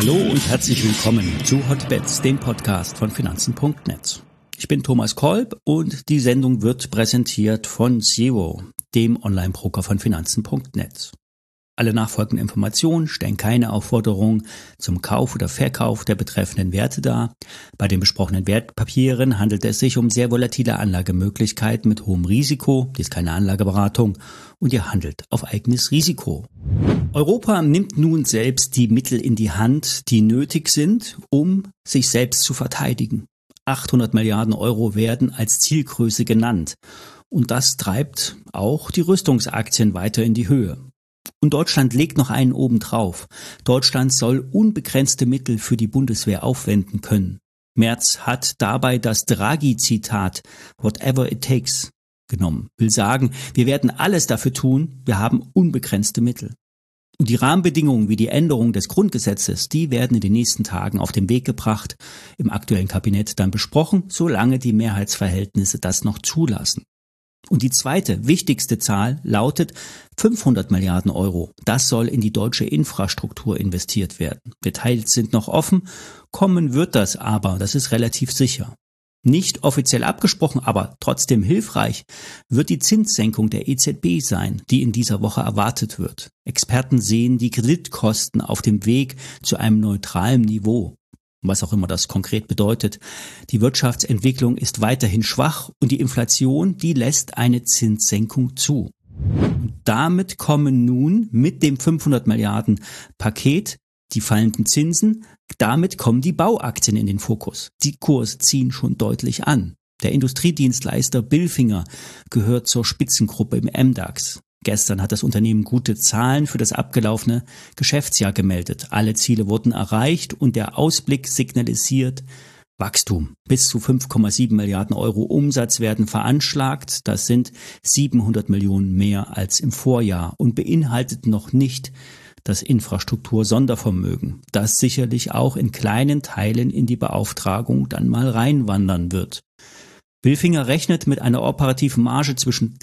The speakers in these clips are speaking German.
Hallo und herzlich willkommen zu Hotbets, dem Podcast von Finanzen.net. Ich bin Thomas Kolb und die Sendung wird präsentiert von Zero, dem Online-Broker von Finanzen.net. Alle nachfolgenden Informationen stellen keine Aufforderung zum Kauf oder Verkauf der betreffenden Werte dar. Bei den besprochenen Wertpapieren handelt es sich um sehr volatile Anlagemöglichkeiten mit hohem Risiko. Dies ist keine Anlageberatung und ihr handelt auf eigenes Risiko. Europa nimmt nun selbst die Mittel in die Hand, die nötig sind, um sich selbst zu verteidigen. 800 Milliarden Euro werden als Zielgröße genannt. Und das treibt auch die Rüstungsaktien weiter in die Höhe. Und Deutschland legt noch einen obendrauf. Deutschland soll unbegrenzte Mittel für die Bundeswehr aufwenden können. Merz hat dabei das Draghi-Zitat "Whatever it takes" genommen. Will sagen, wir werden alles dafür tun, wir haben unbegrenzte Mittel. Und die Rahmenbedingungen wie die Änderung des Grundgesetzes, die werden in den nächsten Tagen auf den Weg gebracht, im aktuellen Kabinett dann besprochen, solange die Mehrheitsverhältnisse das noch zulassen. Und die zweite, wichtigste Zahl lautet 500 Milliarden Euro. Das soll in die deutsche Infrastruktur investiert werden. Details sind noch offen, kommen wird das aber, das ist relativ sicher. Nicht offiziell abgesprochen, aber trotzdem hilfreich wird die Zinssenkung der EZB sein, die in dieser Woche erwartet wird. Experten sehen die Kreditkosten auf dem Weg zu einem neutralen Niveau. Was auch immer das konkret bedeutet. Die Wirtschaftsentwicklung ist weiterhin schwach und die Inflation, die lässt eine Zinssenkung zu. Und damit kommen nun mit dem 500 Milliarden Paket die fallenden Zinsen, damit kommen die Bauaktien in den Fokus. Die Kurse ziehen schon deutlich an. Der Industriedienstleister Bilfinger gehört zur Spitzengruppe im MDAX. Gestern hat das Unternehmen gute Zahlen für das abgelaufene Geschäftsjahr gemeldet. Alle Ziele wurden erreicht und der Ausblick signalisiert Wachstum. Bis zu 5,7 Milliarden Euro Umsatz werden veranschlagt. Das sind 700 Millionen mehr als im Vorjahr und beinhaltet noch nicht das Infrastruktur-Sondervermögen, das sicherlich auch in kleinen Teilen in die Beauftragung dann mal reinwandern wird. Bilfinger rechnet mit einer operativen Marge zwischen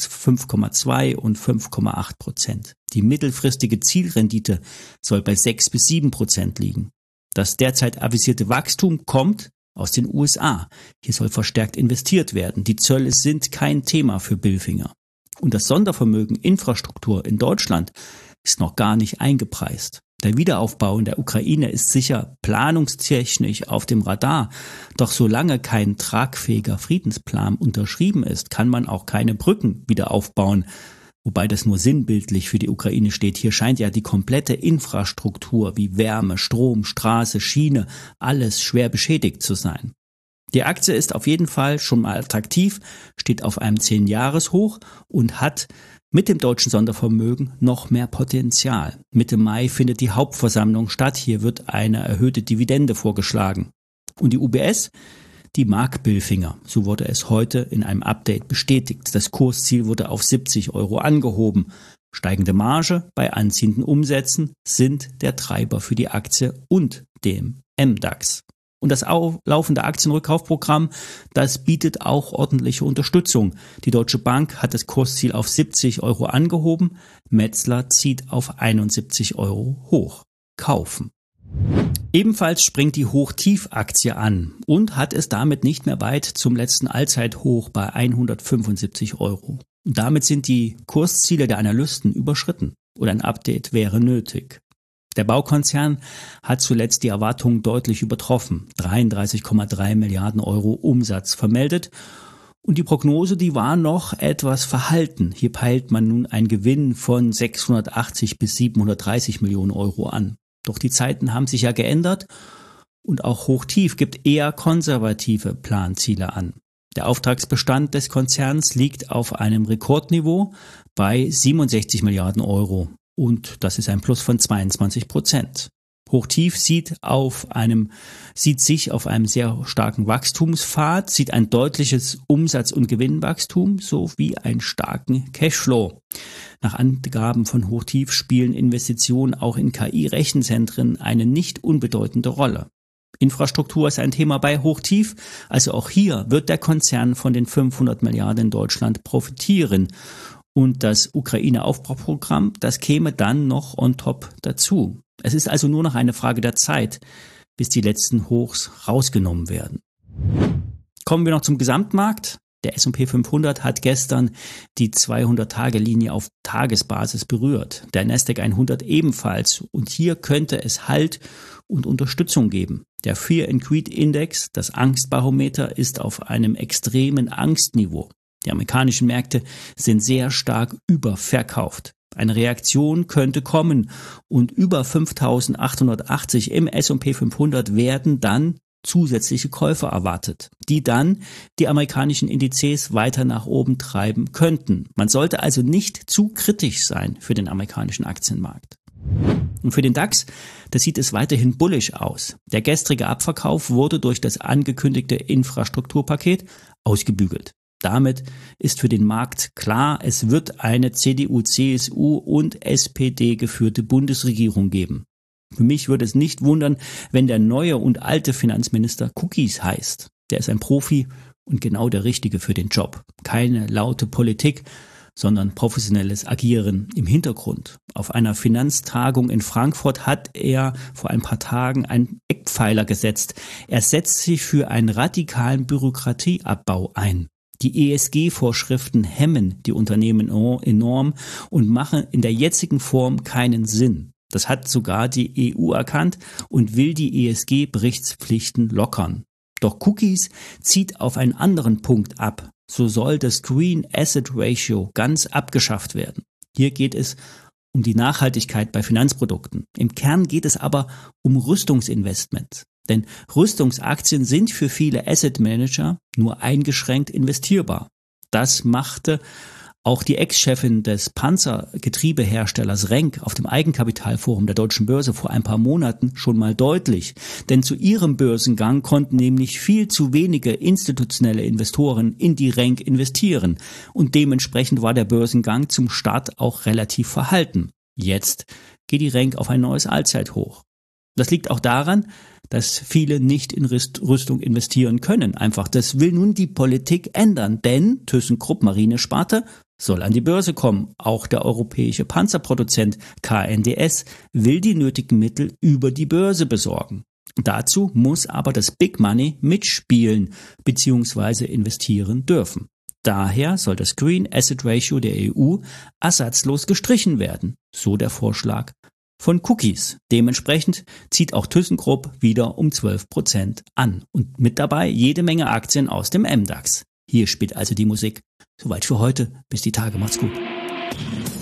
5,2 und 5,8%. Die mittelfristige Zielrendite soll bei 6-7% liegen. Das derzeit avisierte Wachstum kommt aus den USA. Hier soll verstärkt investiert werden. Die Zölle sind kein Thema für Bilfinger. Und das Sondervermögen Infrastruktur in Deutschland ist noch gar nicht eingepreist. Der Wiederaufbau in der Ukraine ist sicher planungstechnisch auf dem Radar. Doch solange kein tragfähiger Friedensplan unterschrieben ist, kann man auch keine Brücken wieder aufbauen. Wobei das nur sinnbildlich für die Ukraine steht. Hier scheint ja die komplette Infrastruktur wie Wärme, Strom, Straße, Schiene, alles schwer beschädigt zu sein. Die Aktie ist auf jeden Fall schon mal attraktiv, steht auf einem 10-Jahres-Hoch und hat mit dem deutschen Sondervermögen noch mehr Potenzial. Mitte Mai findet die Hauptversammlung statt. Hier wird eine erhöhte Dividende vorgeschlagen. Und die UBS, die mag Bilfinger. So wurde es heute in einem Update bestätigt. Das Kursziel wurde auf 70 Euro angehoben. Steigende Marge bei anziehenden Umsätzen sind der Treiber für die Aktie und dem MDAX. Und das laufende Aktienrückkaufprogramm, das bietet auch ordentliche Unterstützung. Die Deutsche Bank hat das Kursziel auf 70 Euro angehoben. Metzler zieht auf 71 Euro hoch. Kaufen. Ebenfalls springt die Hoch-Tief-Aktie an und hat es damit nicht mehr weit zum letzten Allzeithoch bei 175 Euro. Und damit sind die Kursziele der Analysten überschritten oder ein Update wäre nötig. Der Baukonzern hat zuletzt die Erwartungen deutlich übertroffen. 33,3 Milliarden Euro Umsatz vermeldet. Und die Prognose, die war noch etwas verhalten. Hier peilt man nun einen Gewinn von 680 bis 730 Millionen Euro an. Doch die Zeiten haben sich ja geändert und auch Hochtief gibt eher konservative Planziele an. Der Auftragsbestand des Konzerns liegt auf einem Rekordniveau bei 67 Milliarden Euro. Und das ist ein Plus von 22%. Hochtief sieht sich auf einem sehr starken Wachstumspfad, sieht ein deutliches Umsatz- und Gewinnwachstum sowie einen starken Cashflow. Nach Angaben von Hochtief spielen Investitionen auch in KI-Rechenzentren eine nicht unbedeutende Rolle. Infrastruktur ist ein Thema bei Hochtief, also auch hier wird der Konzern von den 500 Milliarden in Deutschland profitieren. Und das Ukraine-Aufbauprogramm, das käme dann noch on top dazu. Es ist also nur noch eine Frage der Zeit, bis die letzten Hochs rausgenommen werden. Kommen wir noch zum Gesamtmarkt. Der S&P 500 hat gestern die 200-Tage-Linie auf Tagesbasis berührt. Der Nasdaq 100 ebenfalls. Und hier könnte es Halt und Unterstützung geben. Der Fear and Greed Index, das Angstbarometer, ist auf einem extremen Angstniveau. Die amerikanischen Märkte sind sehr stark überverkauft. Eine Reaktion könnte kommen und über 5.880 im S&P 500 werden dann zusätzliche Käufer erwartet, die dann die amerikanischen Indizes weiter nach oben treiben könnten. Man sollte also nicht zu kritisch sein für den amerikanischen Aktienmarkt. Und für den DAX, da sieht es weiterhin bullisch aus. Der gestrige Abverkauf wurde durch das angekündigte Infrastrukturpaket ausgebügelt. Damit ist für den Markt klar, es wird eine CDU, CSU und SPD geführte Bundesregierung geben. Für mich würde es nicht wundern, wenn der neue und alte Finanzminister Cookies heißt. Der ist ein Profi und genau der Richtige für den Job. Keine laute Politik, sondern professionelles Agieren im Hintergrund. Auf einer Finanztagung in Frankfurt hat er vor ein paar Tagen einen Eckpfeiler gesetzt. Er setzt sich für einen radikalen Bürokratieabbau ein. Die ESG-Vorschriften hemmen die Unternehmen enorm und machen in der jetzigen Form keinen Sinn. Das hat sogar die EU erkannt und will die ESG-Berichtspflichten lockern. Doch Cookies zieht auf einen anderen Punkt ab. So soll das Green Asset Ratio ganz abgeschafft werden. Hier geht es um die Nachhaltigkeit bei Finanzprodukten. Im Kern geht es aber um Rüstungsinvestments. Denn Rüstungsaktien sind für viele Asset Manager nur eingeschränkt investierbar. Das machte auch die Ex-Chefin des Panzergetriebeherstellers Renk auf dem Eigenkapitalforum der Deutschen Börse vor ein paar Monaten schon mal deutlich. Denn zu ihrem Börsengang konnten nämlich viel zu wenige institutionelle Investoren in die Renk investieren. Und dementsprechend war der Börsengang zum Start auch relativ verhalten. Jetzt geht die Renk auf ein neues Allzeithoch. Das liegt auch daran, dass viele nicht in Rüstung investieren können. Einfach, das will nun die Politik ändern, denn ThyssenKrupp Marinesparte soll an die Börse kommen. Auch der europäische Panzerproduzent KNDS will die nötigen Mittel über die Börse besorgen. Dazu muss aber das Big Money mitspielen bzw. investieren dürfen. Daher soll das Green Asset Ratio der EU ersatzlos gestrichen werden, so der Vorschlag von Cookies. Dementsprechend zieht auch ThyssenKrupp wieder um 12% an und mit dabei jede Menge Aktien aus dem MDAX. Hier spielt also die Musik. Soweit für heute. Bis die Tage. Macht's gut.